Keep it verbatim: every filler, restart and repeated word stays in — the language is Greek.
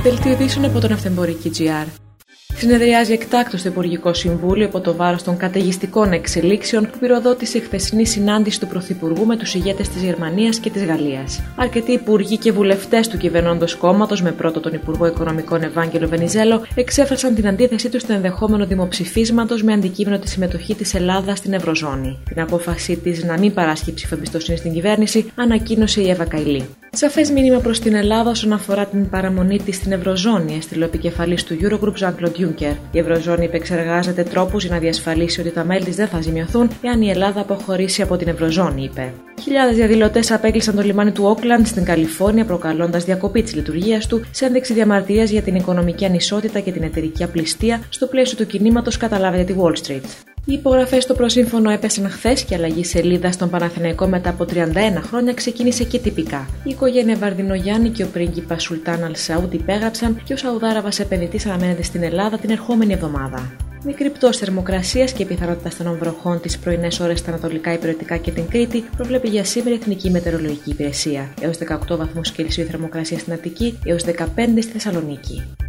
Δελτίο ειδήσεων από τον Αυτεμπορική τζι αρ. Συνεδριάζει εκτάκτως το Υπουργικό Συμβούλιο υπό το βάρος των καταιγιστικών εξελίξεων που πυροδότησε η χθεσινή συνάντηση του Πρωθυπουργού με τους ηγέτες της Γερμανίας και της Γαλλίας. Αρκετοί υπουργοί και βουλευτές του κυβερνώντος κόμματος, με πρώτο τον Υπουργό Οικονομικών Ευάγγελο Βενιζέλο, εξέφρασαν την αντίθεσή τους στο ενδεχόμενο δημοψηφίσματος με αντικείμενο τη συμμετοχή της Ελλάδας στην Ευρωζώνη. Την απόφασή της να μην παράσχει ψήφο εμπιστοσύνη στην κυβέρνηση ανακοίνωσε η Εύα Καηλή. Σαφές μήνυμα προς την Ελλάδα όσον αφορά την παραμονή της στην Ευρωζώνη, έστειλε ο επικεφαλής του Eurogroup Jean-Claude Juncker. Η Ευρωζώνη επεξεργάζεται τρόπους για να διασφαλίσει ότι τα μέλη της δεν θα ζημιωθούν εάν η Ελλάδα αποχωρήσει από την Ευρωζώνη, είπε. Χιλιάδες διαδηλωτές απέκλεισαν το λιμάνι του Όκλαντ στην Καλιφόρνια, προκαλώντας διακοπή της λειτουργίας του σε ένδειξη διαμαρτυρίας για την οικονομική ανισότητα και την εταιρική απληστία στο πλαίσιο του κινήματος «Καταλάβετε τη Wall Street». Οι υπογραφές στο προσύμφωνο έπεσαν χθες και η αλλαγή σελίδα στον Παναθηναϊκό μετά από τριάντα ένα χρόνια ξεκίνησε και τυπικά. Η οικογένεια Βαρδινογιάννη και ο πρίγκιπας Σουλτάν Αλ Σαούντ υπέγραψαν και ο Σαουδάραβας επενδυτής αναμένεται στην Ελλάδα την ερχόμενη εβδομάδα. Μικρή πτώση θερμοκρασίας και η πιθανότητα στενών βροχών τις πρωινές ώρες στα ανατολικά υπηρετικά και την Κρήτη προβλέπει για σήμερα η Εθνική Μετεωρολογική Υπηρεσία. Έως δεκαοκτώ βαθμούς Κελσίου θερμοκρασία στην Αττική, έως δεκαπέντε στη Θεσσαλονίκη.